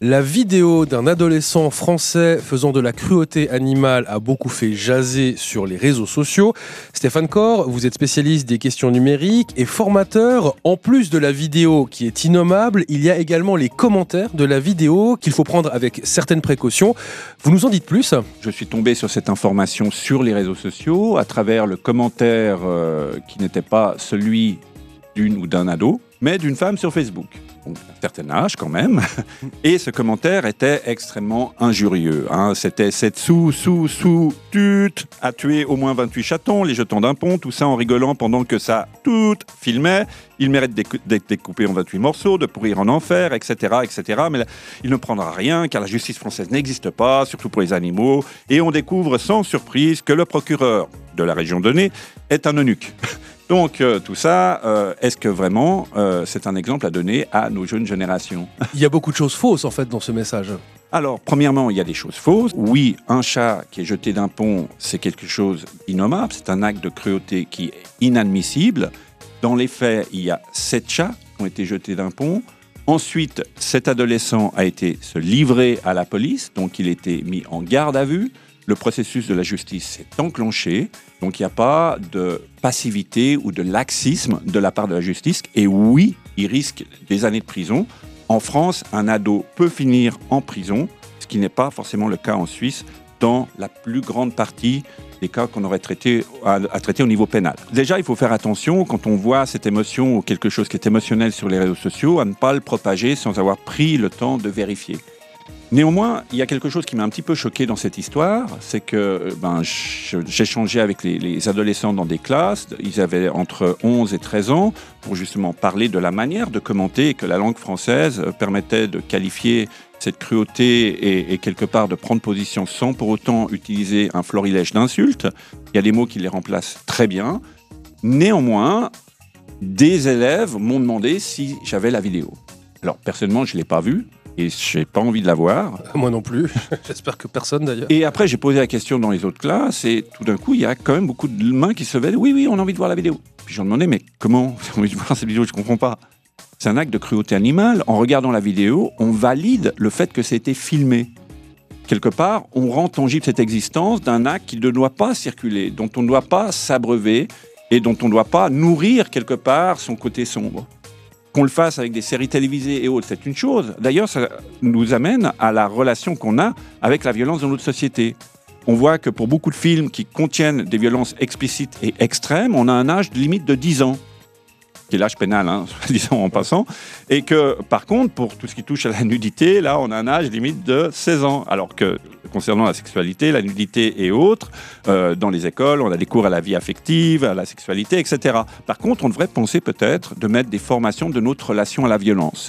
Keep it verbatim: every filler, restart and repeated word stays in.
La vidéo d'un adolescent français faisant de la cruauté animale a beaucoup fait jaser sur les réseaux sociaux. Stéphane Corr, vous êtes spécialiste des questions numériques et formateur. En plus de la vidéo qui est innommable, il y a également les commentaires de la vidéo qu'il faut prendre avec certaines précautions. Vous nous en dites plus ? Je suis tombé sur cette information sur les réseaux sociaux à travers le commentaire euh, qui n'était pas celui d'une ou d'un ado, mais d'une femme sur Facebook. Donc, un certain âge quand même. Et ce commentaire était extrêmement injurieux. Hein. C'était cette sous, sous, sous, tut, a tué au moins vingt-huit chatons, les jetant d'un pont, tout ça en rigolant pendant que ça tout filmait. Il mérite d'être découpé en vingt-huit morceaux, de pourrir en enfer, et cetera, et cetera. Mais là, il ne prendra rien car la justice française n'existe pas, surtout pour les animaux. Et on découvre sans surprise que le procureur de la région donnée est un eunuque. Donc euh, tout ça, euh, est-ce que vraiment euh, c'est un exemple à donner à nos jeunes générations ? Il y a beaucoup de choses fausses en fait dans ce message. Alors, premièrement, il y a des choses fausses. Oui, un chat qui est jeté d'un pont, c'est quelque chose d'innommable. C'est un acte de cruauté qui est inadmissible. Dans les faits, il y a sept chats qui ont été jetés d'un pont. Ensuite, cet adolescent a été se livrer à la police, donc il a été mis en garde à vue. Le processus de la justice s'est enclenché, donc il n'y a pas de passivité ou de laxisme de la part de la justice. Et oui, il risque des années de prison. En France, un ado peut finir en prison, ce qui n'est pas forcément le cas en Suisse, dans la plus grande partie des cas qu'on aurait traité à, à traiter au niveau pénal. Déjà, il faut faire attention quand on voit cette émotion ou quelque chose qui est émotionnel sur les réseaux sociaux, à ne pas le propager sans avoir pris le temps de vérifier. Néanmoins, il y a quelque chose qui m'a un petit peu choqué dans cette histoire, c'est que ben, j'échangeais avec les, les adolescents dans des classes, ils avaient entre onze et treize ans, pour justement parler de la manière de commenter et que la langue française permettait de qualifier cette cruauté et, et quelque part de prendre position sans pour autant utiliser un florilège d'insultes. Il y a des mots qui les remplacent très bien. Néanmoins, des élèves m'ont demandé si j'avais la vidéo. Alors personnellement, je ne l'ai pas vue. Et je n'ai pas envie de la voir. Moi non plus. J'espère que personne d'ailleurs. Et après, j'ai posé la question dans les autres classes et tout d'un coup, il y a quand même beaucoup de mains qui se levaient. Oui, oui, on a envie de voir la vidéo. Puis j'en demandais, mais comment vous avez envie de voir cette vidéo ? Je ne comprends pas. C'est un acte de cruauté animale. En regardant la vidéo, on valide le fait que c'était filmé. Quelque part, on rend tangible cette existence d'un acte qui ne doit pas circuler, dont on ne doit pas s'abreuver et dont on ne doit pas nourrir quelque part son côté sombre. Qu'on le fasse avec des séries télévisées et autres, c'est une chose. D'ailleurs, ça nous amène à la relation qu'on a avec la violence dans notre société. On voit que pour beaucoup de films qui contiennent des violences explicites et extrêmes, on a un âge de limite de dix ans, qui est l'âge pénal, hein, disons en passant, et que par contre, pour tout ce qui touche à la nudité, là, on a un âge limite de seize ans, alors que concernant la sexualité, la nudité et autres, euh, dans les écoles, on a des cours à la vie affective, à la sexualité, et cetera. Par contre, on devrait penser peut-être de mettre des formations de notre relation à la violence.